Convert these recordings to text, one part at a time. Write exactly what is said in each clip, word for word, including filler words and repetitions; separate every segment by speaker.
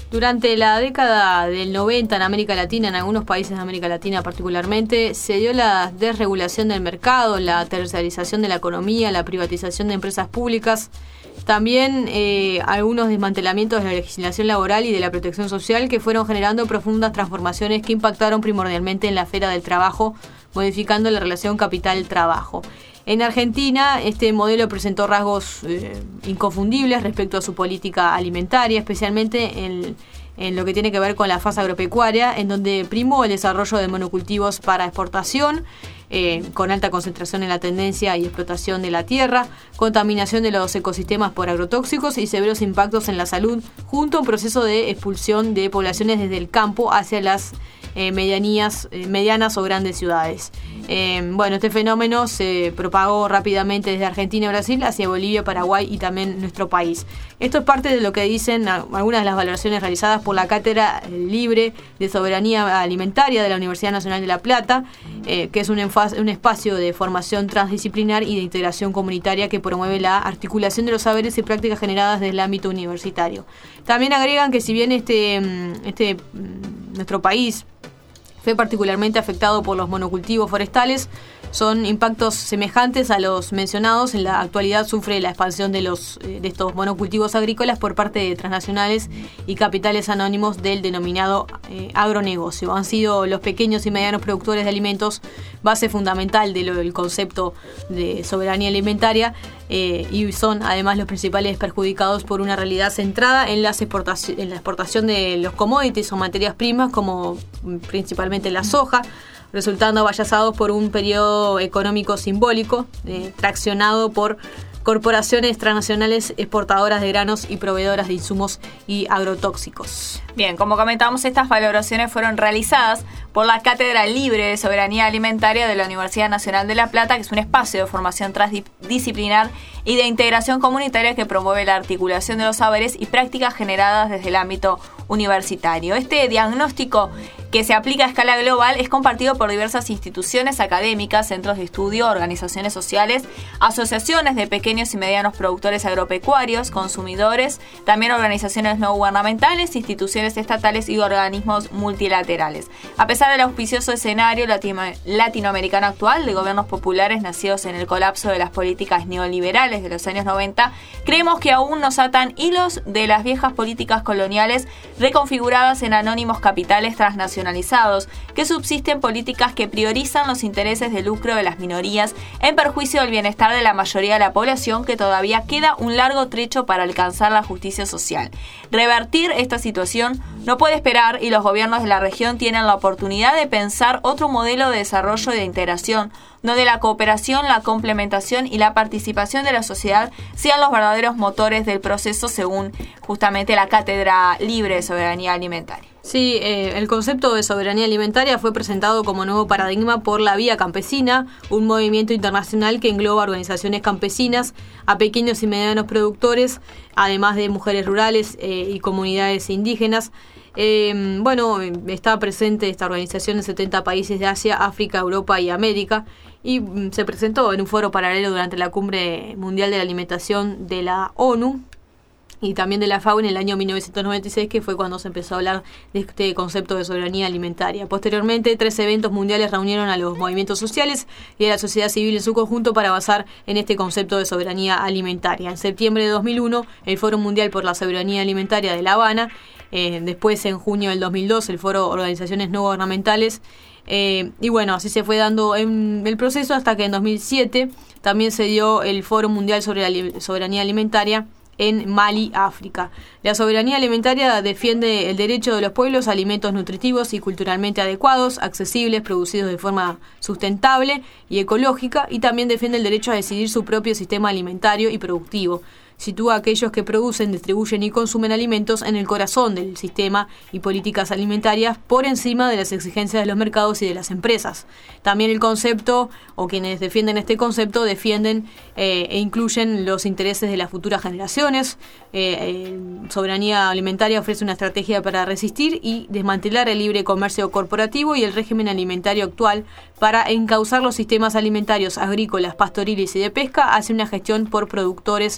Speaker 1: Durante la década del noventa en América Latina, en algunos países de América Latina particularmente, se dio la desregulación del mercado, la tercerización de la economía, la privatización de empresas públicas, también eh, algunos desmantelamientos de la legislación laboral y de la protección social que fueron generando profundas transformaciones que impactaron primordialmente en la esfera del trabajo, modificando la relación capital-trabajo. En Argentina, este modelo presentó rasgos eh, inconfundibles respecto a su política alimentaria, especialmente en, en lo que tiene que ver con la fase agropecuaria, en donde primó el desarrollo de monocultivos para exportación, eh, con alta concentración en la tendencia y explotación de la tierra, contaminación de los ecosistemas por agrotóxicos y severos impactos en la salud, junto a un proceso de expulsión de poblaciones desde el campo hacia las Eh, medianías, eh, medianas o grandes ciudades. Eh, bueno, este fenómeno se propagó rápidamente desde Argentina y Brasil hacia Bolivia, Paraguay y también nuestro país. Esto es parte de lo que dicen algunas de las valoraciones realizadas por la Cátedra Libre de Soberanía Alimentaria de la Universidad Nacional de La Plata, eh, que es un, enfas- un espacio de formación transdisciplinar y de integración comunitaria que promueve la articulación de los saberes y prácticas generadas desde el ámbito universitario. También agregan que si bien este, este nuestro país fue particularmente afectado por los monocultivos forestales, son impactos semejantes a los mencionados. En la actualidad sufre la expansión de, los, de estos monocultivos agrícolas por parte de transnacionales y capitales anónimos del denominado eh, agronegocio. Han sido los pequeños y medianos productores de alimentos base fundamental del de concepto de soberanía alimentaria eh, y son además los principales perjudicados por una realidad centrada en, las exportaci- en la exportación de los commodities o materias primas, como principalmente la soja, resultando avallazados por un periodo económico simbólico, eh, traccionado por corporaciones transnacionales exportadoras de granos y proveedoras de insumos y agrotóxicos.
Speaker 2: Bien, como comentamos, estas valoraciones fueron realizadas por la Cátedra Libre de Soberanía Alimentaria de la Universidad Nacional de La Plata, que es un espacio de formación transdisciplinar y de integración comunitaria que promueve la articulación de los saberes y prácticas generadas desde el ámbito universitario. Este diagnóstico, que se aplica a escala global, es compartido por diversas instituciones académicas, centros de estudio, organizaciones sociales, asociaciones de pequeños y medianos productores agropecuarios, consumidores, también organizaciones no gubernamentales, instituciones estatales y organismos multilaterales. A pesar del auspicioso escenario latino- latinoamericano actual de gobiernos populares nacidos en el colapso de las políticas neoliberales de los años noventa, creemos que aún nos atan hilos de las viejas políticas coloniales reconfiguradas en anónimos capitales transnacionalizados, que subsisten políticas que priorizan los intereses de lucro de las minorías en perjuicio del bienestar de la mayoría de la población, que todavía queda un largo trecho para alcanzar la justicia social. Revertir esta situación no puede esperar y los gobiernos de la región tienen la oportunidad de pensar otro modelo de desarrollo y de integración, donde la cooperación, la complementación y la participación de la sociedad sean los verdaderos motores del proceso, según justamente la Cátedra Libre de Soberanía Alimentaria.
Speaker 1: Sí, eh, el concepto de soberanía alimentaria fue presentado como nuevo paradigma por la Vía Campesina, un movimiento internacional que engloba organizaciones campesinas, a pequeños y medianos productores, además de mujeres rurales eh, y comunidades indígenas. Eh, bueno, está presente esta organización en setenta países de Asia, África, Europa y América, y mm, se presentó en un foro paralelo durante la Cumbre Mundial de la Alimentación de la ONU y también de la FAO en el año mil novecientos noventa y seis, que fue cuando se empezó a hablar de este concepto de soberanía alimentaria. Posteriormente, tres eventos mundiales reunieron a los movimientos sociales y a la sociedad civil en su conjunto para avanzar en este concepto de soberanía alimentaria. En septiembre de dos mil uno, el Foro Mundial por la Soberanía Alimentaria de La Habana, eh, después en junio del dos mil dos, el Foro Organizaciones No Gubernamentales, eh, y bueno, así se fue dando en el proceso hasta que en dos mil siete también se dio el Foro Mundial sobre la li- Soberanía Alimentaria en Mali, África. La soberanía alimentaria defiende el derecho de los pueblos a alimentos nutritivos y culturalmente adecuados, accesibles, producidos de forma sustentable y ecológica, y también defiende el derecho a decidir su propio sistema alimentario y productivo. Sitúa a aquellos que producen, distribuyen y consumen alimentos en el corazón del sistema y políticas alimentarias por encima de las exigencias de los mercados y de las empresas. También el concepto, o quienes defienden este concepto, defienden eh, e incluyen los intereses de las futuras generaciones. Eh, eh, soberanía alimentaria ofrece una estrategia para resistir y desmantelar el libre comercio corporativo y el régimen alimentario actual para encauzar los sistemas alimentarios, agrícolas, pastoriles y de pesca hacia una gestión por productores locales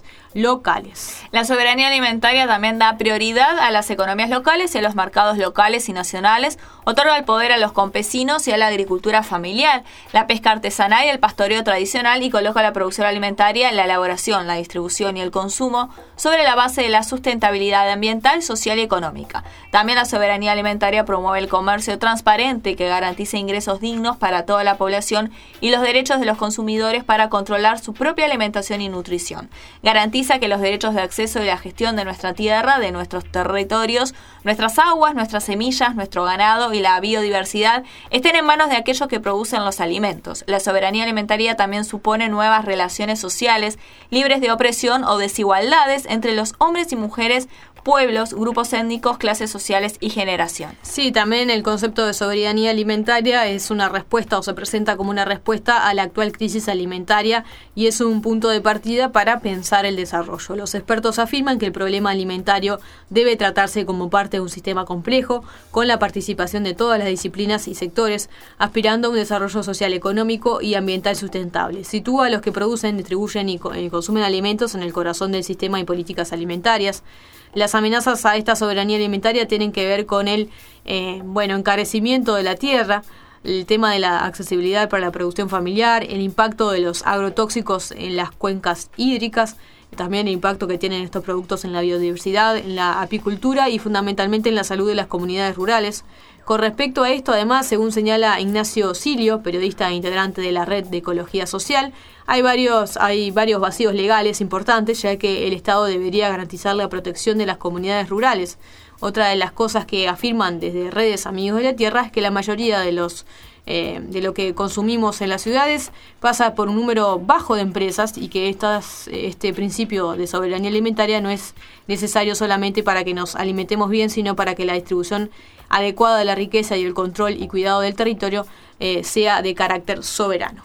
Speaker 1: locales.
Speaker 2: La soberanía alimentaria también da prioridad a las economías locales y a los mercados locales y nacionales, otorga el poder a los campesinos y a la agricultura familiar, la pesca artesanal y el pastoreo tradicional y coloca la producción alimentaria, la elaboración, la distribución y el consumo sobre la base de la sustentabilidad ambiental, social y económica. También la soberanía alimentaria promueve el comercio transparente que garantiza ingresos dignos para toda la población y los derechos de los consumidores para controlar su propia alimentación y nutrición. Garantiza que los derechos de acceso y la gestión de nuestra tierra, de nuestros territorios, nuestras aguas, nuestras semillas, nuestro ganado y la biodiversidad estén en manos de aquellos que producen los alimentos. La soberanía alimentaria también supone nuevas relaciones sociales, libres de opresión o desigualdades entre los hombres y mujeres, pueblos, grupos étnicos, clases sociales y generaciones.
Speaker 1: Sí, también el concepto de soberanía alimentaria es una respuesta o se presenta como una respuesta a la actual crisis alimentaria y es un punto de partida para pensar el desarrollo. Los expertos afirman que el problema alimentario debe tratarse como parte de un sistema complejo, con la participación de todas las disciplinas y sectores, aspirando a un desarrollo social, económico y ambiental sustentable. Sitúa a los que producen, distribuyen y, co- y consumen alimentos en el corazón del sistema y políticas alimentarias. Las amenazas a esta soberanía alimentaria tienen que ver con el eh, bueno, encarecimiento de la tierra, el tema de la accesibilidad para la producción familiar, el impacto de los agrotóxicos en las cuencas hídricas, también el impacto que tienen estos productos en la biodiversidad, en la apicultura y fundamentalmente en la salud de las comunidades rurales. Con respecto a esto, además, según señala Ignacio Silio, periodista e integrante de la Red de Ecología Social, hay varios, hay varios vacíos legales importantes, ya que el Estado debería garantizar la protección de las comunidades rurales. Otra de las cosas que afirman desde Redes Amigos de la Tierra es que la mayoría de los eh, de lo que consumimos en las ciudades pasa por un número bajo de empresas y que estas, este principio de soberanía alimentaria no es necesario solamente para que nos alimentemos bien, sino para que la distribución adecuada de la riqueza y el control y cuidado del territorio eh, sea de carácter soberano.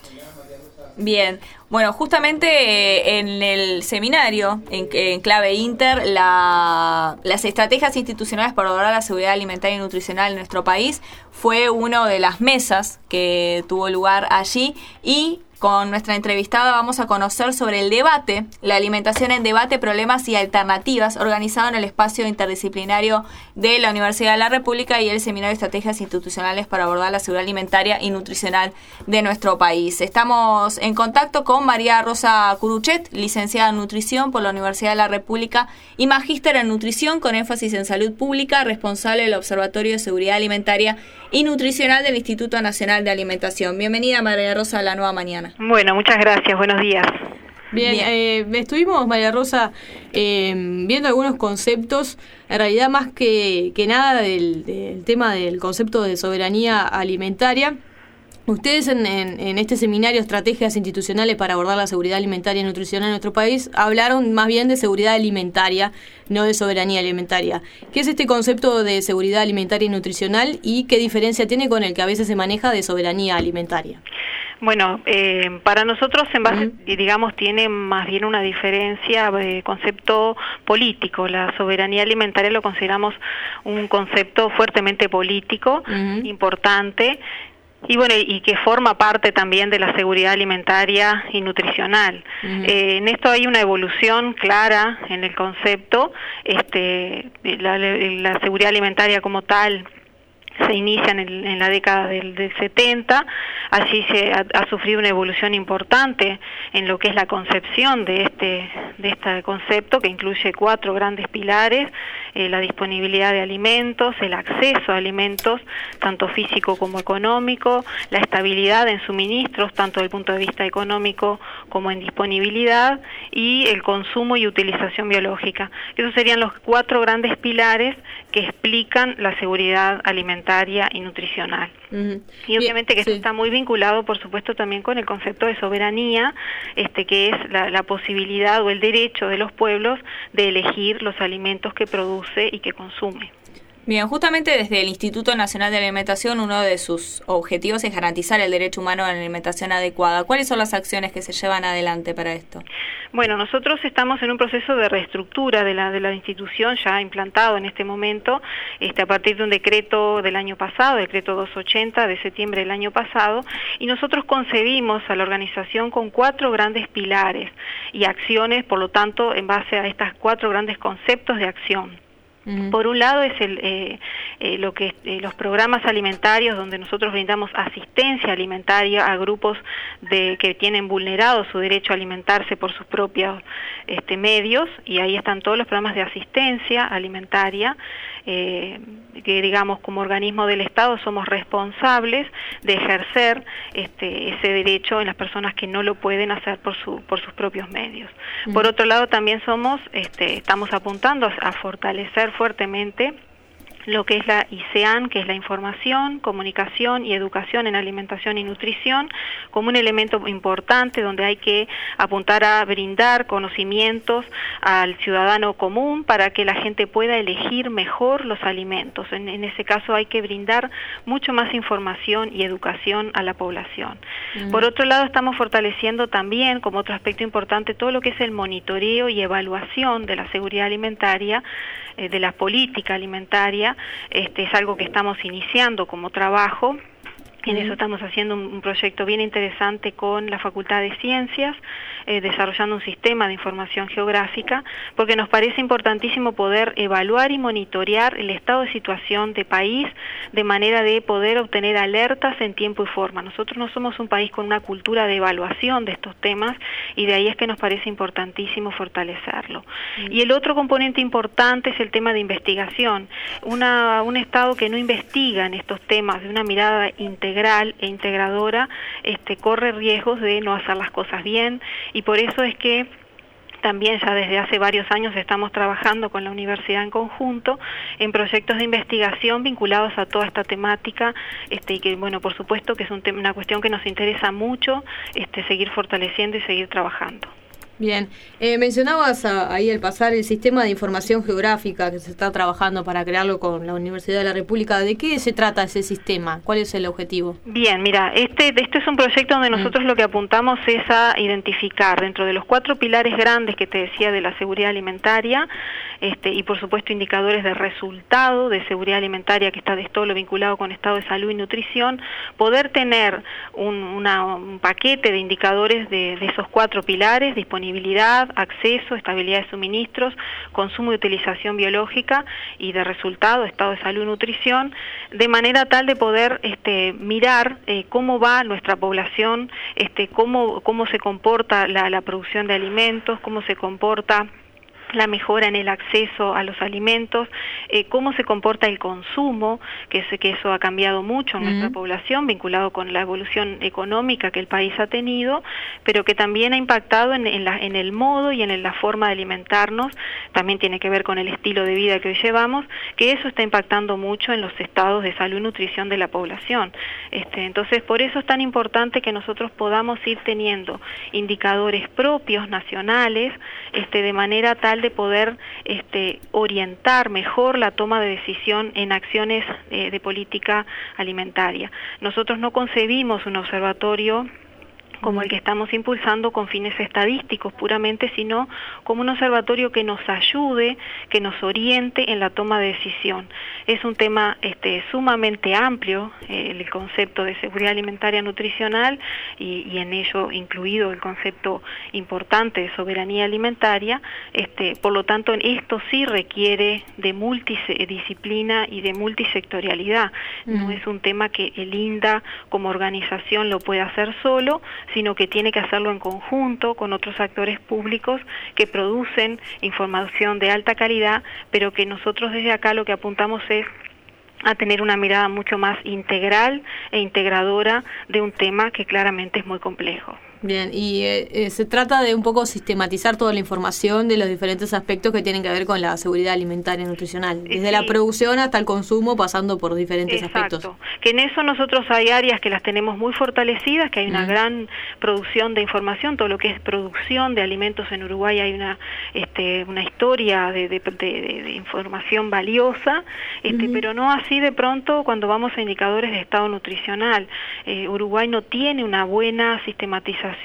Speaker 2: Bien, bueno, justamente eh, en el seminario, en, en clave Inter, la, las estrategias institucionales para lograr la seguridad alimentaria y nutricional en nuestro país fue una de las mesas que tuvo lugar allí y con nuestra entrevistada vamos a conocer sobre el debate, la alimentación en debate, problemas y alternativas, organizado en el espacio interdisciplinario de la Universidad de la República y el Seminario de Estrategias Institucionales para abordar la seguridad alimentaria y nutricional de nuestro país. Estamos en contacto con María Rosa Curuchet, licenciada en Nutrición por la Universidad de la República y magíster en Nutrición con énfasis en Salud Pública, responsable del Observatorio de Seguridad Alimentaria y Nutricional del Instituto Nacional de Alimentación. Bienvenida, María Rosa, a La Nueva Mañana.
Speaker 3: Bueno, muchas gracias. Buenos días.
Speaker 1: Bien, Bien. Eh, estuvimos, María Rosa, eh, viendo algunos conceptos, en realidad más que, que nada del, del tema del concepto de soberanía alimentaria. Ustedes en, en, en este seminario Estrategias Institucionales para abordar la seguridad alimentaria y nutricional en nuestro país hablaron más bien de seguridad alimentaria, no de soberanía alimentaria. ¿Qué es este concepto de seguridad alimentaria y nutricional y qué diferencia tiene con el que a veces se maneja de soberanía alimentaria?
Speaker 3: Bueno, eh, para nosotros en base, uh-huh. digamos, tiene más bien una diferencia de concepto político. La soberanía alimentaria lo consideramos un concepto fuertemente político, uh-huh. importante, y bueno, y que forma parte también de la seguridad alimentaria y nutricional. Uh-huh. Eh, en esto hay una evolución clara en el concepto. Este, la, la seguridad alimentaria como tal se inicia en, el, en la década del, del setenta, allí se ha, ha sufrido una evolución importante en lo que es la concepción de este de este concepto, que incluye cuatro grandes pilares: eh, la disponibilidad de alimentos, el acceso a alimentos, tanto físico como económico, la estabilidad en suministros, tanto desde el punto de vista económico como en disponibilidad, y el consumo y utilización biológica. Esos serían los cuatro grandes pilares que explican la seguridad alimentaria y nutricional. Uh-huh. Y obviamente que sí. Esto está muy vinculado, por supuesto, también con el concepto de soberanía, este que es la, la posibilidad o el derecho de los pueblos de elegir los alimentos que produce y que consume.
Speaker 2: Bien, justamente desde el Instituto Nacional de Alimentación, uno de sus objetivos es garantizar el derecho humano a la alimentación adecuada. ¿Cuáles son las acciones que se llevan adelante para esto?
Speaker 3: Bueno, nosotros estamos en un proceso de reestructura de la de la institución ya implantado en este momento, este, a partir de un decreto del año pasado, decreto doscientos ochenta de septiembre del año pasado, y nosotros concebimos a la organización con cuatro grandes pilares y acciones, por lo tanto, en base a estos cuatro grandes conceptos de acción. Uh-huh. Por un lado es el, eh, eh, lo que eh, los programas alimentarios donde nosotros brindamos asistencia alimentaria a grupos de que tienen vulnerado su derecho a alimentarse por sus propios este, medios, y ahí están todos los programas de asistencia alimentaria eh, que digamos como organismo del Estado somos responsables de ejercer este, ese derecho en las personas que no lo pueden hacer por su por sus propios medios. Uh-huh. Por otro lado también somos este, estamos apuntando a, a fortalecer fuertemente lo que es la I C A N, que es la información, comunicación y educación en alimentación y nutrición, como un elemento importante donde hay que apuntar a brindar conocimientos al ciudadano común para que la gente pueda elegir mejor los alimentos. En, en ese caso hay que brindar mucho más información y educación a la población. Mm. Por otro lado, estamos fortaleciendo también, como otro aspecto importante, todo lo que es el monitoreo y evaluación de la seguridad alimentaria, eh, de la política alimentaria. Este es algo que estamos iniciando como trabajo. En eso estamos haciendo un, un proyecto bien interesante con la Facultad de Ciencias, eh, desarrollando un sistema de información geográfica, porque nos parece importantísimo poder evaluar y monitorear el estado de situación de país, de manera de poder obtener alertas en tiempo y forma. Nosotros no somos un país con una cultura de evaluación de estos temas, y de ahí es que nos parece importantísimo fortalecerlo. Mm. Y el otro componente importante es el tema de investigación. Una, un Estado que no investiga en estos temas de una mirada integral integral e integradora, este, corre riesgos de no hacer las cosas bien, y por eso es que también ya desde hace varios años estamos trabajando con la universidad en conjunto en proyectos de investigación vinculados a toda esta temática, este, y que, bueno, por supuesto que es un tema, una cuestión que nos interesa mucho, este, seguir fortaleciendo y seguir trabajando.
Speaker 1: Bien, eh, mencionabas a, ahí al pasar el sistema de información geográfica que se está trabajando para crearlo con la Universidad de la República. ¿De qué se trata ese sistema? ¿Cuál es el objetivo?
Speaker 3: Bien, mira, este, este es un proyecto donde nosotros mm. lo que apuntamos es a identificar dentro de los cuatro pilares grandes que te decía de la seguridad alimentaria, este, y por supuesto indicadores de resultado de seguridad alimentaria, que está de todo lo vinculado con estado de salud y nutrición, poder tener un, una, un paquete de indicadores de, de esos cuatro pilares: disponibilidad, acceso, estabilidad de suministros, consumo y utilización biológica, y de resultado, estado de salud y nutrición, de manera tal de poder este, mirar eh, cómo va nuestra población, este, cómo, cómo se comporta la, la producción de alimentos, cómo se comporta la mejora en el acceso a los alimentos, eh, cómo se comporta el consumo, que, es, que eso ha cambiado mucho en uh-huh. nuestra población, vinculado con la evolución económica que el país ha tenido, pero que también ha impactado en, en, la, en el modo y en, en la forma de alimentarnos. También tiene que ver con el estilo de vida que hoy llevamos, que eso está impactando mucho en los estados de salud y nutrición de la población. Este, entonces, por eso es tan importante que nosotros podamos ir teniendo indicadores propios, nacionales, este, de manera tal de poder este, orientar mejor la toma de decisión en acciones eh, de política alimentaria. Nosotros no concebimos un observatorio como el que estamos impulsando con fines estadísticos puramente, sino como un observatorio que nos ayude, que nos oriente en la toma de decisión. Es un tema este, sumamente amplio, eh, el concepto de seguridad alimentaria nutricional, y, y en ello incluido el concepto importante de soberanía alimentaria. Este, por lo tanto, esto sí requiere de multidisciplina y de multisectorialidad. Mm. No es un tema que el INDA como organización lo puede hacer solo, sino que tiene que hacerlo en conjunto con otros actores públicos que producen información de alta calidad, pero que nosotros desde acá lo que apuntamos es a tener una mirada mucho más integral e integradora de un tema que claramente es muy complejo.
Speaker 1: Bien, y eh, eh, se trata de un poco sistematizar toda la información de los diferentes aspectos que tienen que ver con la seguridad alimentaria y nutricional, desde sí. la producción hasta el consumo, pasando por diferentes
Speaker 3: Exacto.
Speaker 1: aspectos.
Speaker 3: Que en eso nosotros hay áreas que las tenemos muy fortalecidas, que hay una mm. gran producción de información, todo lo que es producción de alimentos en Uruguay hay una este, una historia de, de, de, de información valiosa, este, mm. pero no así de pronto cuando vamos a indicadores de estado nutricional. Eh, Uruguay no tiene una buena sistematización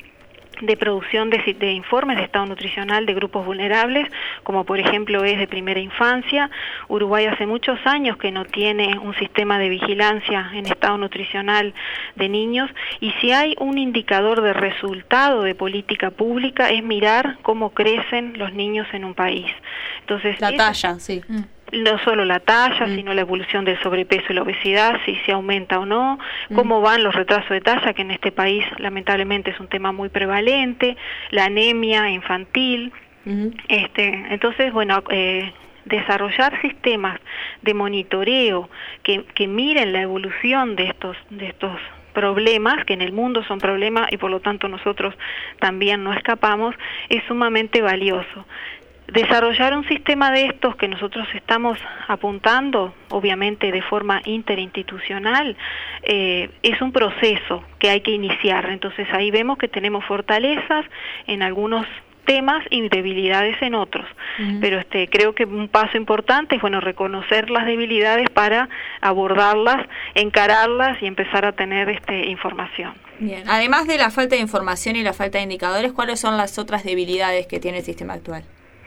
Speaker 3: de producción de, de informes de estado nutricional de grupos vulnerables, como por ejemplo es de primera infancia. Uruguay hace muchos años que no tiene un sistema de vigilancia en estado nutricional de niños, y si hay un indicador de resultado de política pública es mirar cómo crecen los niños en un país. Entonces,
Speaker 1: la talla, sí. Mm.
Speaker 3: No solo la talla, mm. sino la evolución del sobrepeso y la obesidad, si se aumenta o no, mm. cómo van los retrasos de talla, que en este país lamentablemente es un tema muy prevalente, la anemia infantil. Mm. este Entonces, bueno, eh, desarrollar sistemas de monitoreo que, que miren la evolución de estos, de estos problemas, que en el mundo son problemas y por lo tanto nosotros también no escapamos, es sumamente valioso. Desarrollar un sistema de estos que nosotros estamos apuntando, obviamente de forma interinstitucional, eh, es un proceso que hay que iniciar. Entonces ahí vemos que tenemos fortalezas en algunos temas y debilidades en otros. Uh-huh. Pero este creo que un paso importante es bueno reconocer las debilidades para abordarlas, encararlas y empezar a tener este información.
Speaker 2: Bien. Además de la falta de información y la falta de indicadores, ¿cuáles son las otras debilidades que tiene el sistema actual?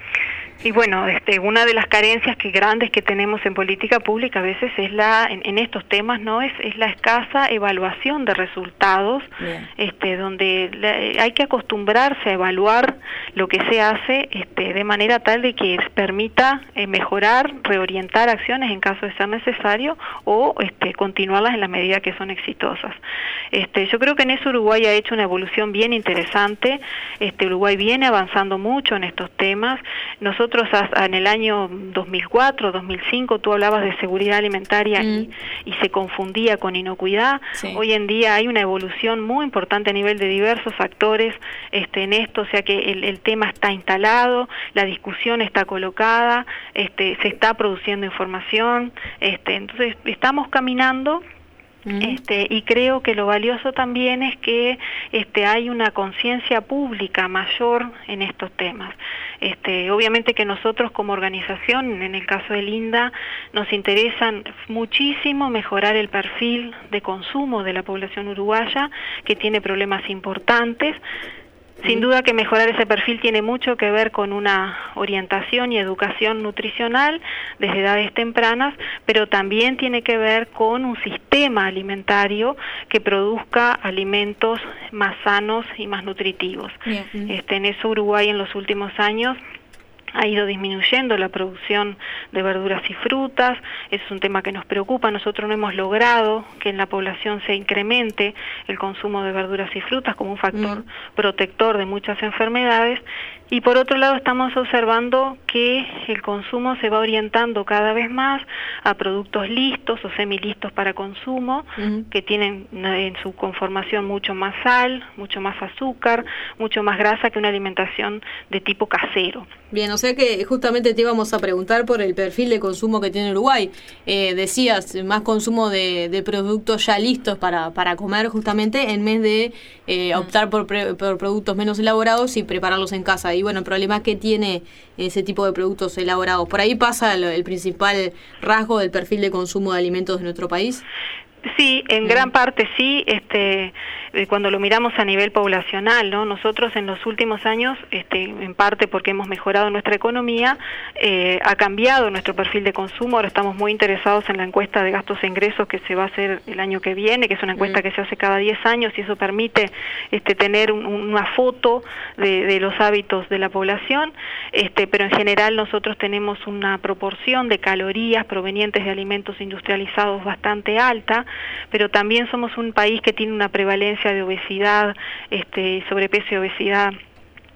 Speaker 3: Y bueno, este, una de las carencias que grandes que tenemos en política pública a veces es la, en, en estos temas, ¿no? Es, es la escasa evaluación de resultados, Bien. este, donde la, hay que acostumbrarse a evaluar lo que se hace, este, de manera tal de que permita eh, mejorar, reorientar acciones en caso de ser necesario o este, continuarlas en la medida que son exitosas. Este, yo creo que en eso Uruguay ha hecho una evolución bien interesante. Este, Uruguay viene avanzando mucho en estos temas. Nosotros en el año dos mil cuatro, dos mil cinco, tú hablabas de seguridad alimentaria mm. y, y se confundía con inocuidad. Sí. Hoy en día hay una evolución muy importante a nivel de diversos actores este, en esto, o sea que el, el tema está instalado, la discusión está colocada, este, se está produciendo información, este, entonces estamos caminando. Este, y creo que lo valioso también es que este, hay una conciencia pública mayor en estos temas. Este, obviamente que nosotros como organización, en el caso de Linda, nos interesan muchísimo mejorar el perfil de consumo de la población uruguaya, que tiene problemas importantes. Sin duda que mejorar ese perfil tiene mucho que ver con una orientación y educación nutricional desde edades tempranas, pero también tiene que ver con un sistema alimentario que produzca alimentos más sanos y más nutritivos. Bien. Este, en eso Uruguay en los últimos años ha ido disminuyendo la producción de verduras y frutas, es un tema que nos preocupa. Nosotros no hemos logrado que en la población se incremente el consumo de verduras y frutas como un factor mm. protector de muchas enfermedades, y por otro lado estamos observando que el consumo se va orientando cada vez más a productos listos o semilistos para consumo, mm. que tienen en su conformación mucho más sal, mucho más azúcar, mucho más grasa que una alimentación de tipo casero.
Speaker 1: Bien, o sea que justamente te íbamos a preguntar por el perfil de consumo que tiene Uruguay. Eh, decías, más consumo de, de productos ya listos para, para comer justamente, en vez de eh, optar por, pre, por productos menos elaborados y prepararlos en casa. Y bueno, el problema que tiene ese tipo de productos elaborados. ¿Por ahí pasa el, el principal rasgo del perfil de consumo de alimentos de nuestro país?
Speaker 3: Sí, en gran parte sí, este, cuando lo miramos a nivel poblacional, ¿no? Nosotros en los últimos años, este, en parte porque hemos mejorado nuestra economía, eh, ha cambiado nuestro perfil de consumo. Ahora estamos muy interesados en la encuesta de gastos e ingresos que se va a hacer el año que viene, que es una encuesta mm. que se hace cada diez años, y eso permite este, tener un, una foto de, de los hábitos de la población, este, pero en general nosotros tenemos una proporción de calorías provenientes de alimentos industrializados bastante alta, pero también somos un país que tiene una prevalencia de obesidad, este, sobrepeso y obesidad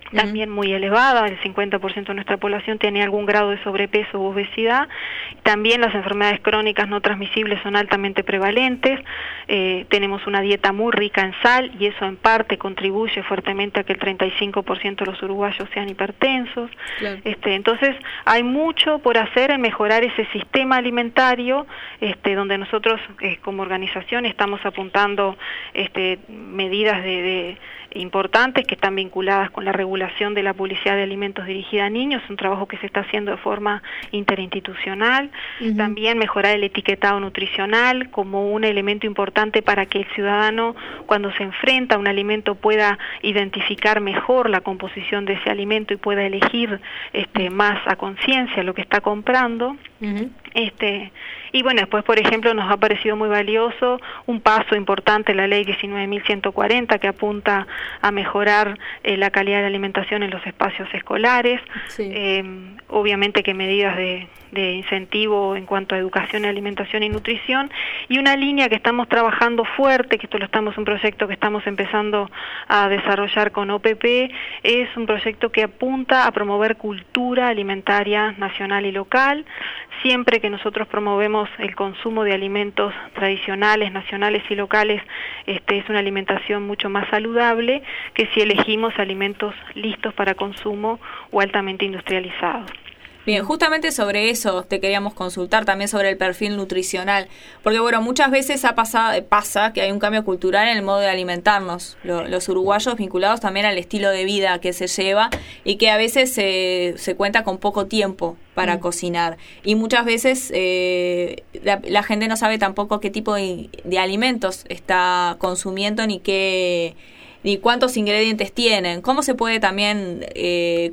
Speaker 3: también muy elevada, el cincuenta por ciento de nuestra población tiene algún grado de sobrepeso u obesidad. También las enfermedades crónicas no transmisibles son altamente prevalentes. Eh, tenemos una dieta muy rica en sal y eso en parte contribuye fuertemente a que el treinta y cinco por ciento de los uruguayos sean hipertensos. Claro. Este, entonces hay mucho por hacer en mejorar ese sistema alimentario, este, donde nosotros eh, como organización estamos apuntando este, medidas de, de importantes que están vinculadas con la regulación de la publicidad de alimentos dirigida a niños, un trabajo que se está haciendo de forma interinstitucional. Uh-huh. También mejorar el etiquetado nutricional como un elemento importante para que el ciudadano, cuando se enfrenta a un alimento, pueda identificar mejor la composición de ese alimento y pueda elegir este, más a conciencia lo que está comprando. Uh-huh. Este, y bueno, después, por ejemplo, nos ha parecido muy valioso un paso importante, la ley diecinueve mil ciento cuarenta, que apunta a mejorar eh, la calidad de la alimentación en los espacios escolares. Sí. Eh, obviamente que medidas de, de incentivo en cuanto a educación, alimentación y nutrición, y una línea que estamos trabajando fuerte, que esto lo estamos un proyecto que estamos empezando a desarrollar con O P P, es un proyecto que apunta a promover cultura alimentaria nacional y local. Siempre que nosotros promovemos el consumo de alimentos tradicionales, nacionales y locales, este, es una alimentación mucho más saludable que si elegimos alimentos listos para consumo o altamente industrializados.
Speaker 2: Bien, justamente sobre eso te queríamos consultar, también sobre el perfil nutricional, porque bueno, muchas veces ha pasado, pasa que hay un cambio cultural en el modo de alimentarnos, lo, los uruguayos vinculados también al estilo de vida que se lleva y que a veces se, se cuenta con poco tiempo para mm. cocinar, y muchas veces eh, la, la gente no sabe tampoco qué tipo de, de alimentos está consumiendo ni qué ni cuántos ingredientes tienen. ¿Cómo se puede también eh,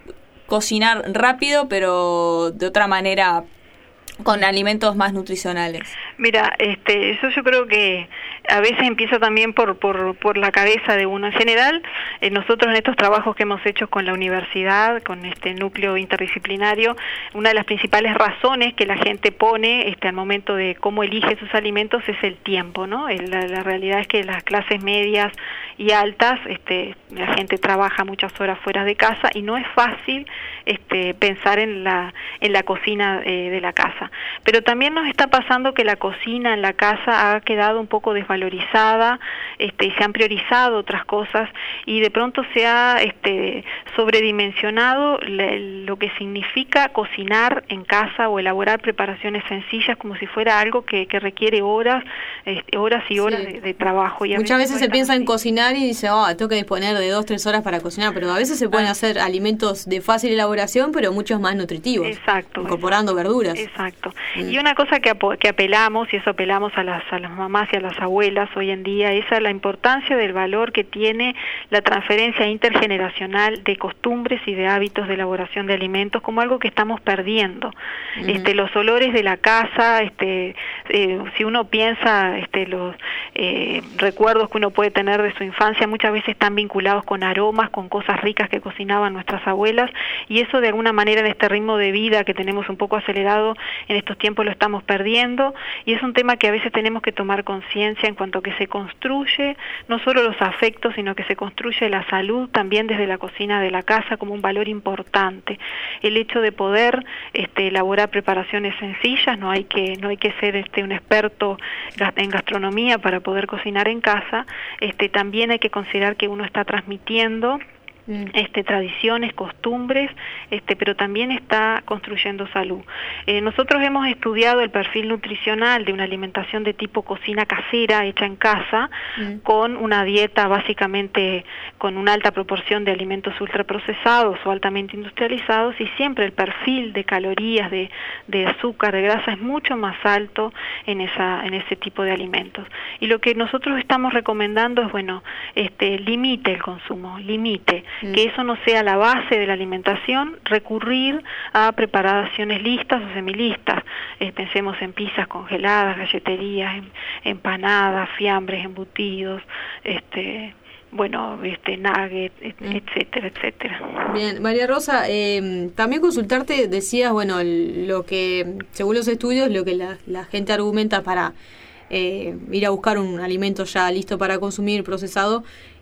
Speaker 2: cocinar rápido, pero de otra manera, con alimentos más nutricionales?
Speaker 3: Mira, este, eso yo creo que a veces empieza también por por, por la cabeza de uno. En general, eh, nosotros en estos trabajos que hemos hecho con la universidad, con este núcleo interdisciplinario, una de las principales razones que la gente pone este, al momento de cómo elige sus alimentos es el tiempo, ¿no? El, la, la realidad es que las clases medias y altas, este, la gente trabaja muchas horas fuera de casa y no es fácil este, pensar en la en la cocina eh, de la casa. Pero también nos está pasando que la cocina en la casa ha quedado un poco desvalorizada, este, y se han priorizado otras cosas y de pronto se ha este, sobredimensionado le, lo que significa cocinar en casa o elaborar preparaciones sencillas como si fuera algo que, que requiere horas, este, horas y horas sí. de, de trabajo. Y
Speaker 1: muchas veces, veces se piensa
Speaker 3: así.
Speaker 1: en cocinar y dice, oh, tengo que disponer de dos, tres horas para cocinar, pero a veces se pueden ah. hacer alimentos de fácil elaboración, pero muchos más nutritivos.
Speaker 3: Exacto.
Speaker 1: Incorporando
Speaker 3: exacto,
Speaker 1: verduras.
Speaker 3: Exacto. Mm. Y una cosa que, que apelamos, y eso apelamos a las, a las mamás y a las abuelas hoy en día, es a la importancia del valor que tiene la transferencia intergeneracional de costumbres y de hábitos de elaboración de alimentos como algo que estamos perdiendo. Mm. Este, los olores de la casa, este, eh, si uno piensa este, los eh, recuerdos que uno puede tener de su infancia, muchas veces están vinculados con aromas, con cosas ricas que cocinaban nuestras abuelas, y eso de alguna manera en este ritmo de vida que tenemos un poco acelerado en estos tiempos lo estamos perdiendo, y es un tema que a veces tenemos que tomar conciencia en cuanto a que se construye no solo los afectos, sino que se construye la salud también desde la cocina de la casa como un valor importante. El hecho de poder este, elaborar preparaciones sencillas, no hay que no hay que ser este, un experto en gastronomía para poder cocinar en casa, este, también hay que considerar que uno está transmitiendo Este, tradiciones, costumbres, este, pero también está construyendo salud. Eh, nosotros hemos estudiado el perfil nutricional de una alimentación de tipo cocina casera, hecha en casa, mm. con una dieta básicamente con una alta proporción de alimentos ultraprocesados o altamente industrializados, y siempre el perfil de calorías, de, de azúcar, de grasa es mucho más alto en esa en ese tipo de alimentos. Y lo que nosotros estamos recomendando es, bueno, este, limite el consumo, limite. Que eso no sea la base de la alimentación, recurrir a preparaciones listas o semilistas. Eh, pensemos en pizzas congeladas, galleterías, en, empanadas, fiambres, embutidos, este, bueno, este, nugget, etcétera, etcétera.
Speaker 1: Bien, María Rosa, eh, también consultarte, decías, bueno, lo que, según los estudios, lo que la, la gente argumenta para eh, ir a buscar un alimento ya listo para consumir, procesado,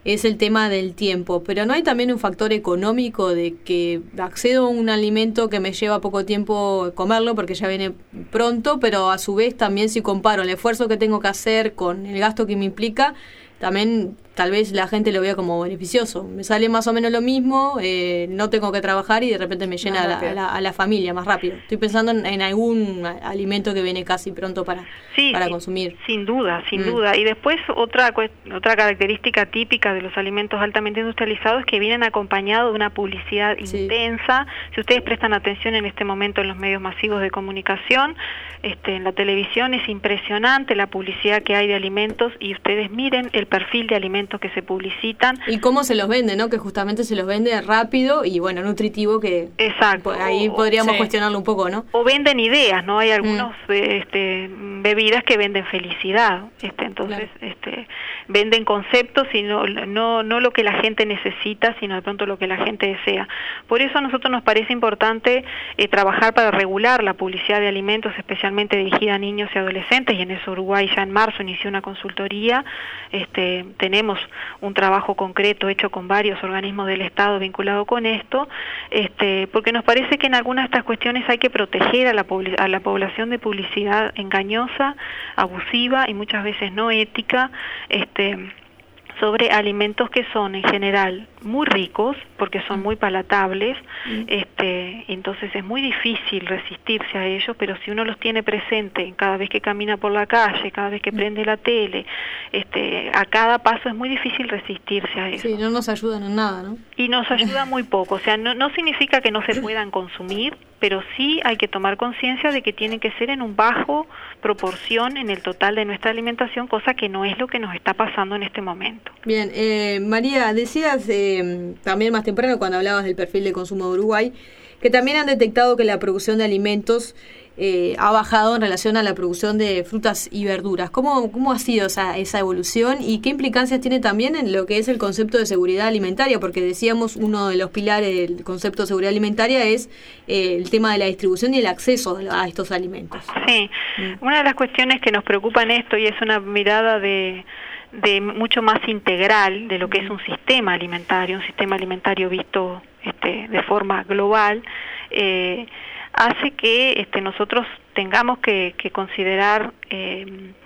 Speaker 1: es el tema del tiempo. Pero ¿no hay también un factor económico de que accedo a un alimento que me lleva poco tiempo comerlo porque ya viene pronto, pero a su vez también si comparo el esfuerzo que tengo que hacer con el gasto que me implica, también tal vez la gente lo vea como beneficioso? Me sale más o menos lo mismo, eh, no tengo que trabajar y de repente me llena a la, a, la, a la familia más rápido. Estoy pensando en, en algún alimento que viene casi pronto para,
Speaker 3: sí,
Speaker 1: para
Speaker 3: sí,
Speaker 1: consumir.
Speaker 3: Sin duda, sin
Speaker 1: mm.
Speaker 3: duda. Y después otra otra característica típica de los alimentos altamente industrializados es que vienen acompañados de una publicidad sí. intensa. Si ustedes prestan atención en este momento en los medios masivos de comunicación, este, en la televisión, es impresionante la publicidad que hay de alimentos, y ustedes miren el perfil de alimentos que se publicitan.
Speaker 1: Y cómo se los vende, ¿no? Que justamente se los vende rápido y, bueno, nutritivo, que
Speaker 3: exacto.
Speaker 1: ahí podríamos
Speaker 3: sí.
Speaker 1: cuestionarlo un poco, ¿no?
Speaker 3: O venden ideas, ¿no? Hay algunos
Speaker 1: mm.
Speaker 3: este, bebidas que venden felicidad, este, entonces claro. este, venden conceptos y no, no, no lo que la gente necesita, sino de pronto lo que la gente desea. Por eso a nosotros nos parece importante eh, trabajar para regular la publicidad de alimentos, especialmente dirigida a niños y adolescentes, y en eso Uruguay ya en marzo inició una consultoría. Este, tenemos un trabajo concreto hecho con varios organismos del Estado vinculado con esto, este, porque nos parece que en algunas de estas cuestiones hay que proteger a la, a la población de publicidad engañosa, abusiva y muchas veces no ética, este, sobre alimentos que son en general muy ricos, porque son muy palatables, mm. este, entonces es muy difícil resistirse a ellos, pero si uno los tiene presente cada vez que camina por la calle, cada vez que mm. prende la tele, este, a cada paso es muy difícil resistirse a eso.
Speaker 1: Sí, no nos ayudan en nada, ¿no?
Speaker 3: Y nos ayuda muy poco, o sea, no, no significa que no se puedan consumir, pero sí hay que tomar conciencia de que tienen que ser en un bajo proporción en el total de nuestra alimentación, cosa que no es lo que nos está pasando en este momento.
Speaker 1: Bien, eh, María, decías eh, también más temprano cuando hablabas del perfil de consumo de Uruguay, que también han detectado que la producción de alimentos eh, ha bajado en relación a la producción de frutas y verduras. ¿Cómo, cómo ha sido esa, esa evolución y qué implicancias tiene también en lo que es el concepto de seguridad alimentaria? Porque decíamos, uno de los pilares del concepto de seguridad alimentaria es eh, el tema de la distribución y el acceso a estos alimentos.
Speaker 3: Sí, mm. una de las cuestiones que nos preocupa en esto, y es una mirada de... de mucho más integral de lo que es un sistema alimentario, un sistema alimentario visto este, de forma global, eh, hace que este, nosotros tengamos que, que considerar eh,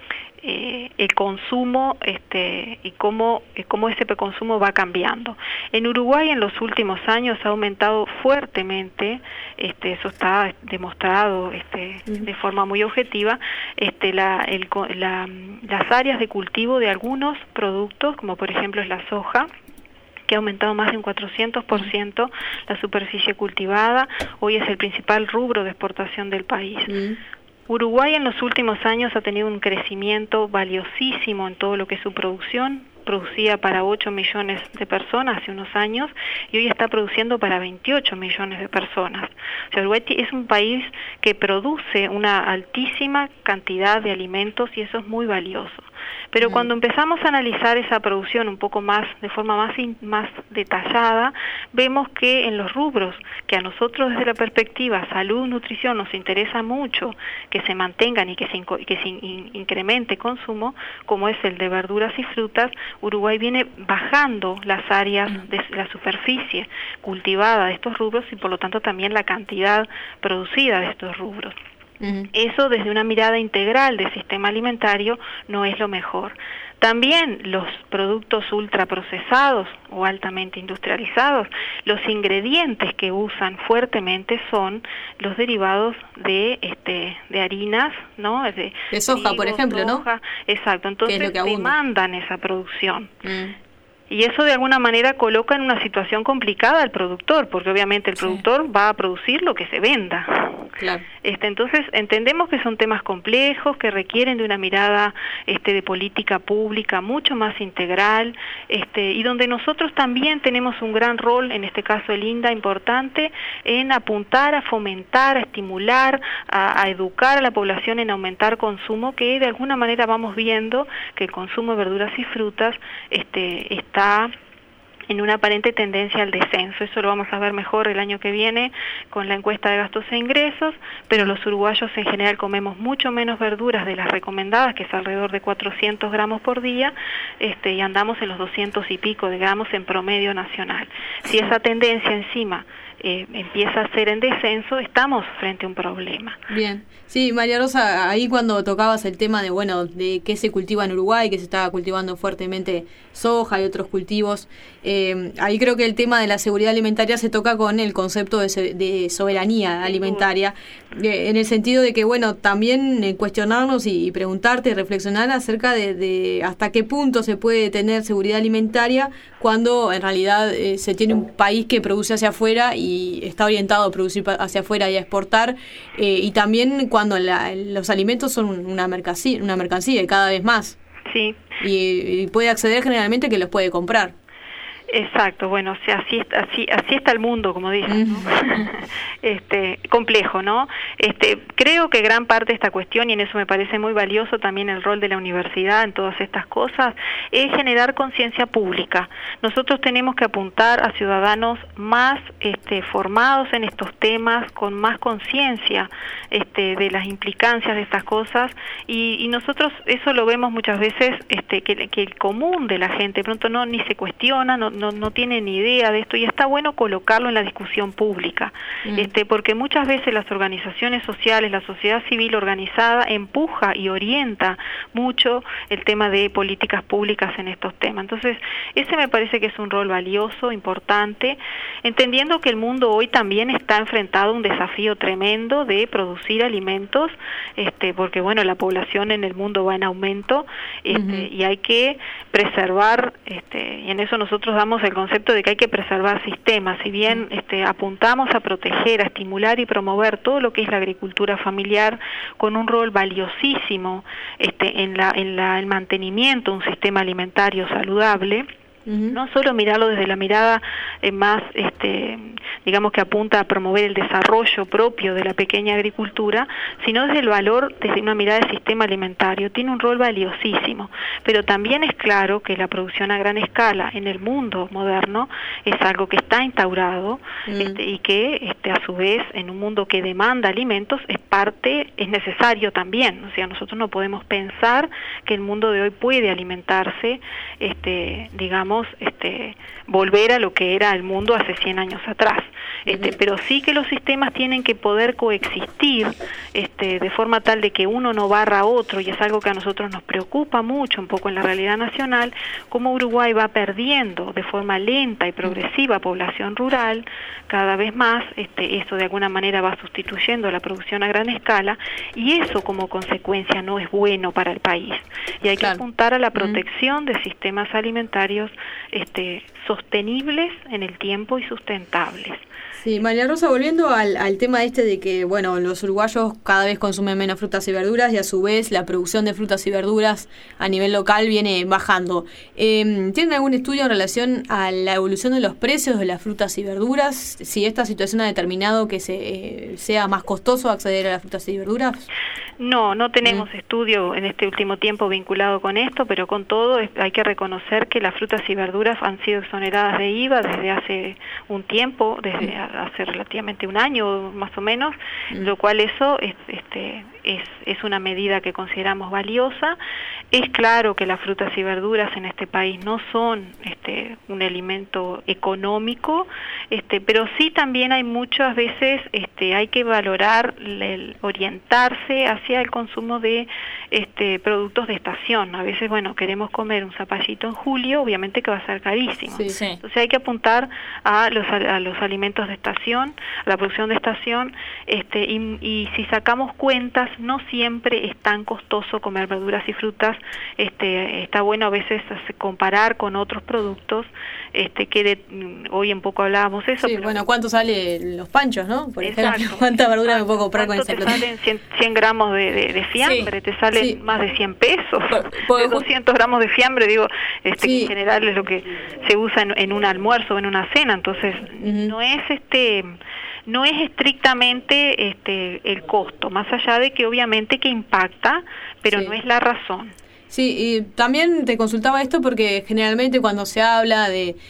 Speaker 3: eh, el consumo este, y cómo, eh, cómo ese consumo va cambiando. En Uruguay en los últimos años ha aumentado fuertemente, este, eso está demostrado este, de forma muy objetiva, este, la, el, la, las áreas de cultivo de algunos productos, como por ejemplo es la soja, que ha aumentado más de un cuatrocientos por ciento la superficie cultivada, hoy es el principal rubro de exportación del país. Mm. Uruguay en los últimos años ha tenido un crecimiento valiosísimo en todo lo que es su producción, producía para ocho millones de personas hace unos años y hoy está produciendo para veintiocho millones de personas. O sea, Uruguay es un país que produce una altísima cantidad de alimentos y eso es muy valioso. Pero mm. cuando empezamos a analizar esa producción un poco más, de forma más, in, más detallada, vemos que en los rubros que a nosotros desde la perspectiva salud, nutrición nos interesa mucho que se mantengan y que se, que se in, incremente consumo, como es el de verduras y frutas, Uruguay viene bajando las áreas de la superficie cultivada de estos rubros y por lo tanto también la cantidad producida de estos rubros. Uh-huh. Eso desde una mirada integral del sistema alimentario no es lo mejor. También los productos ultraprocesados o altamente industrializados, los ingredientes que usan fuertemente son los derivados de este de harinas, ¿no? De,
Speaker 1: de soja, trigo, por ejemplo, soja,
Speaker 3: ¿no? Exacto, entonces
Speaker 1: es lo que
Speaker 3: demandan esa producción.
Speaker 1: Mm.
Speaker 3: Y eso de alguna manera coloca en una situación complicada al productor, porque obviamente el productor sí. va a producir lo que se venda.
Speaker 1: Claro.
Speaker 3: Este, entonces entendemos que son temas complejos, que requieren de una mirada este, de política pública mucho más integral, este, y donde nosotros también tenemos un gran rol, en este caso el INDA, importante, en apuntar, a fomentar, a estimular, a, a educar a la población en aumentar consumo, que de alguna manera vamos viendo que el consumo de verduras y frutas este, está en una aparente tendencia al descenso. Eso lo vamos a ver mejor el año que viene con la encuesta de gastos e ingresos, pero los uruguayos en general comemos mucho menos verduras de las recomendadas, que es alrededor de cuatrocientos gramos por día, este, y andamos en los doscientos y pico de gramos en promedio nacional. Si esa tendencia encima eh, empieza a ser en descenso, estamos frente a un problema.
Speaker 1: Bien. Sí, María Rosa, ahí cuando tocabas el tema de, bueno, de qué se cultiva en Uruguay, que se estaba cultivando fuertemente soja y otros cultivos, eh, ahí creo que el tema de la seguridad alimentaria se toca con el concepto de, se, de soberanía alimentaria, eh, en el sentido de que, bueno, también eh, cuestionarnos y, y preguntarte y reflexionar acerca de, de hasta qué punto se puede tener seguridad alimentaria cuando en realidad eh, se tiene un país que produce hacia afuera y está orientado a producir hacia afuera y a exportar, eh, y también cuando la, los alimentos son una mercancía, una mercancía y cada vez más.
Speaker 3: Sí.
Speaker 1: Y, y puede acceder generalmente que los puede comprar.
Speaker 3: Exacto, bueno, o sea, así, así, así está el mundo, como dicen, ¿no? este, complejo, ¿no? Este, creo que gran parte de esta cuestión, y en eso me parece muy valioso también el rol de la universidad en todas estas cosas, es generar conciencia pública. Nosotros tenemos que apuntar a ciudadanos más este, formados en estos temas, con más conciencia este, de las implicancias de estas cosas, y, y nosotros eso lo vemos muchas veces, este, que, que el común de la gente pronto no ni se cuestiona, no No, no tienen ni idea de esto, y está bueno colocarlo en la discusión pública, mm. este, porque muchas veces las organizaciones sociales, la sociedad civil organizada empuja y orienta mucho el tema de políticas públicas en estos temas. Entonces, ese me parece que es un rol valioso, importante, entendiendo que el mundo hoy también está enfrentado a un desafío tremendo de producir alimentos, este, porque bueno, la población en el mundo va en aumento, este, uh-huh. y hay que preservar, este, y en eso nosotros damos el concepto de que hay que preservar sistemas. Si bien este, apuntamos a proteger, a estimular y promover todo lo que es la agricultura familiar con un rol valiosísimo este, en la en la el mantenimiento de un sistema alimentario saludable, uh-huh. no solo mirarlo desde la mirada eh, más, este, digamos que apunta a promover el desarrollo propio de la pequeña agricultura, sino desde el valor, desde una mirada del sistema alimentario. Tiene un rol valiosísimo, pero también es claro que la producción a gran escala en el mundo moderno es algo que está instaurado, uh-huh. este, y que este, a su vez en un mundo que demanda alimentos es parte, es necesario también. O sea, nosotros no podemos pensar que el mundo de hoy puede alimentarse, este, digamos, este, volver a lo que era el mundo hace cien años atrás. Este, uh-huh. Pero sí que los sistemas tienen que poder coexistir este, de forma tal de que uno no barra a otro, y es algo que a nosotros nos preocupa mucho un poco en la realidad nacional, cómo Uruguay va perdiendo de forma lenta y progresiva población rural, cada vez más, este, eso de alguna manera va sustituyendo la producción a gran escala, y eso como consecuencia no es bueno para el país, y hay claro. que apuntar a la protección uh-huh. de sistemas alimentarios este, sostenibles en el tiempo y sustentables.
Speaker 1: Sí, María Rosa, volviendo al, al tema este de que, bueno, los uruguayos cada vez consumen menos frutas y verduras, y a su vez la producción de frutas y verduras a nivel local viene bajando. Eh, ¿Tienen algún estudio en relación a la evolución de los precios de las frutas y verduras? Si esta situación ha determinado que se, eh, sea más costoso acceder a las frutas y verduras.
Speaker 3: No, no tenemos mm. estudio en este último tiempo vinculado con esto, pero con todo es, hay que reconocer que las frutas y verduras han sido exoneradas de I V A desde hace un tiempo, desde mm. hace relativamente un año más o menos, mm. lo cual eso es, este, es, es una medida que consideramos valiosa. Es claro que las frutas y verduras en este país no son este, un alimento económico, este, pero sí también hay muchas veces, este, hay que valorar, el, orientarse hacia el consumo de este, productos de estación. A veces, bueno, queremos comer un zapallito en julio, obviamente que va a ser carísimo.
Speaker 1: Sí, sí.
Speaker 3: Entonces hay que apuntar a los, a los alimentos de estación, a la producción de estación, este, y, y si sacamos cuentas, no siempre es tan costoso comer verduras y frutas. Este, está bueno a veces comparar con otros productos, este, que de, hoy en poco hablábamos eso.
Speaker 1: Sí,
Speaker 3: pero
Speaker 1: bueno, ¿cuánto salen los panchos, no? Por
Speaker 3: exacto,
Speaker 1: ejemplo, ¿cuánta verdura me puedo comprar con ese
Speaker 3: plato? Te salen cien, cien gramos de, de, de fiambre, sí, te salen sí. más de cien pesos, por, por, de doscientos gramos de fiambre, digo, este, sí. que en general es lo que se usa en, en un almuerzo o en una cena, entonces uh-huh. no es este... no es estrictamente este el costo, más allá de que obviamente que impacta, pero sí. no es la razón.
Speaker 1: Sí, y también te consultaba esto porque generalmente cuando se habla de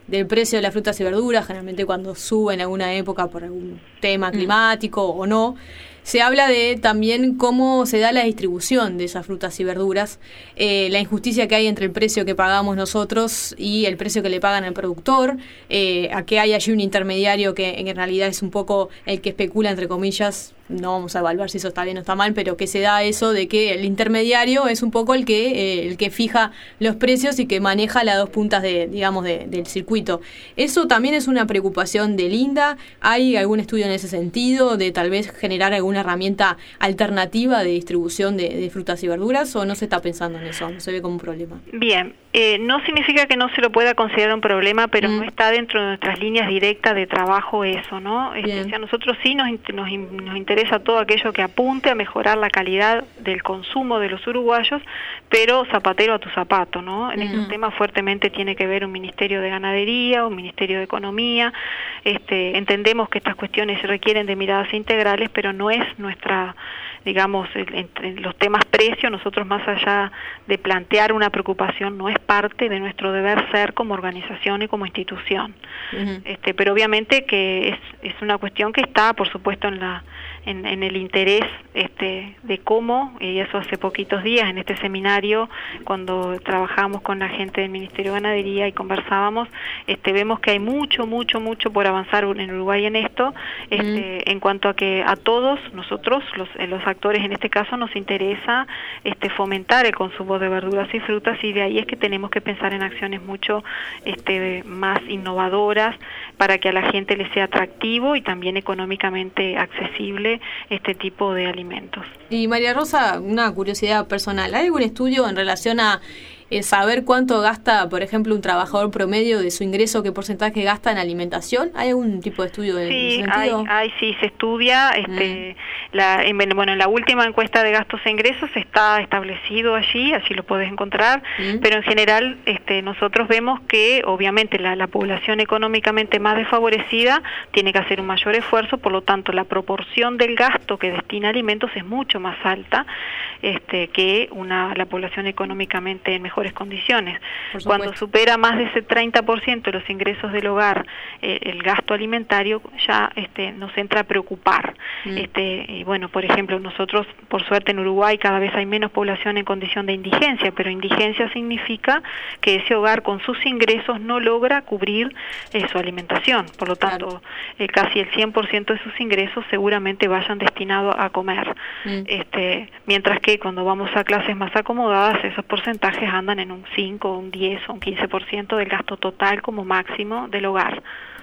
Speaker 1: del precio de las frutas y verduras, generalmente cuando sube en alguna época por algún tema climático mm. o no. Se habla de también cómo se da la distribución de esas frutas y verduras, eh, la injusticia que hay entre el precio que pagamos nosotros y el precio que le pagan al productor, eh, a que hay allí un intermediario que en realidad es un poco el que especula, entre comillas. No vamos a evaluar si eso está bien o está mal, pero que se da eso de que el intermediario es un poco el que eh, el que fija los precios y que maneja las dos puntas de, digamos, de, del circuito. Eso también es una preocupación de Linda. ¿Hay algún estudio en ese sentido de tal vez generar alguna herramienta alternativa de distribución de, de frutas y verduras, o no se está pensando en eso? No se ve como un problema.
Speaker 3: Bien, eh, no significa que no se lo pueda considerar un problema, pero mm. no está dentro de nuestras líneas directas de trabajo eso, ¿no? Este, o sea, a nosotros sí nos, nos, nos interesa todo aquello que apunte a mejorar la calidad del consumo de los uruguayos, pero zapatero a tu zapato, ¿no? En mm. este tema fuertemente tiene que ver un Ministerio de Ganadería, un Ministerio de Economía. Este, entendemos que estas cuestiones requieren de miradas integrales, pero no es nuestra, digamos, entre los temas precios, nosotros más allá de plantear una preocupación, no es parte de nuestro deber ser como organización y como institución. Uh-huh. Este, pero obviamente que es, es una cuestión que está, por supuesto, en la en, en el interés este, de cómo, y eso hace poquitos días en este seminario, cuando trabajamos con la gente del Ministerio de Ganadería y conversábamos, este, vemos que hay mucho, mucho, mucho por avanzar en Uruguay en esto, este, uh-huh. en cuanto a que a todos nosotros, los, los actores en este caso, nos interesa este, fomentar el consumo de verduras y frutas, y de ahí es que tenemos que pensar en acciones mucho este, más innovadoras para que a la gente le sea atractivo y también económicamente accesible este tipo de alimentos.
Speaker 1: Y María Rosa, una curiosidad personal, ¿hay algún estudio en relación a eh, saber cuánto gasta, por ejemplo, un trabajador promedio de su ingreso, qué porcentaje gasta en alimentación? ¿Hay algún tipo de estudio en
Speaker 3: sí,
Speaker 1: ese sentido?
Speaker 3: Sí, hay, sí, se estudia. Este, mm. la, en, bueno, en la última encuesta de gastos e ingresos está establecido allí, allí lo puedes encontrar, mm. pero en general este, nosotros vemos que obviamente la, la población económicamente más desfavorecida tiene que hacer un mayor esfuerzo, por lo tanto la proporción del gasto que destina a alimentos es mucho más alta este, que una la población económicamente en mejores condiciones. Cuando supera más de ese treinta por ciento de los ingresos del hogar eh, el gasto alimentario, ya este, nos entra a preocupar. Mm. Este, y bueno, por ejemplo, nosotros, por suerte en Uruguay, cada vez hay menos población en condición de indigencia, pero indigencia significa que ese hogar con sus ingresos no logra cubrir eh, su alimentación. Por lo tanto, claro. eh, casi el cien por ciento de sus ingresos seguramente vayan destinados a comer. Mm. Este, mientras que cuando vamos a clases más acomodadas, esos porcentajes andan en un cinco, un diez o un quince por ciento del gasto total como máximo del hogar.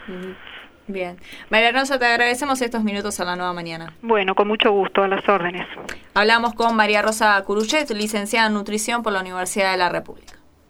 Speaker 2: Bien. María Rosa, te agradecemos estos minutos a La Nueva Mañana.
Speaker 3: Bueno, con mucho gusto, a las órdenes.
Speaker 2: Hablamos con María Rosa Curuchet, licenciada en Nutrición por la Universidad de la República.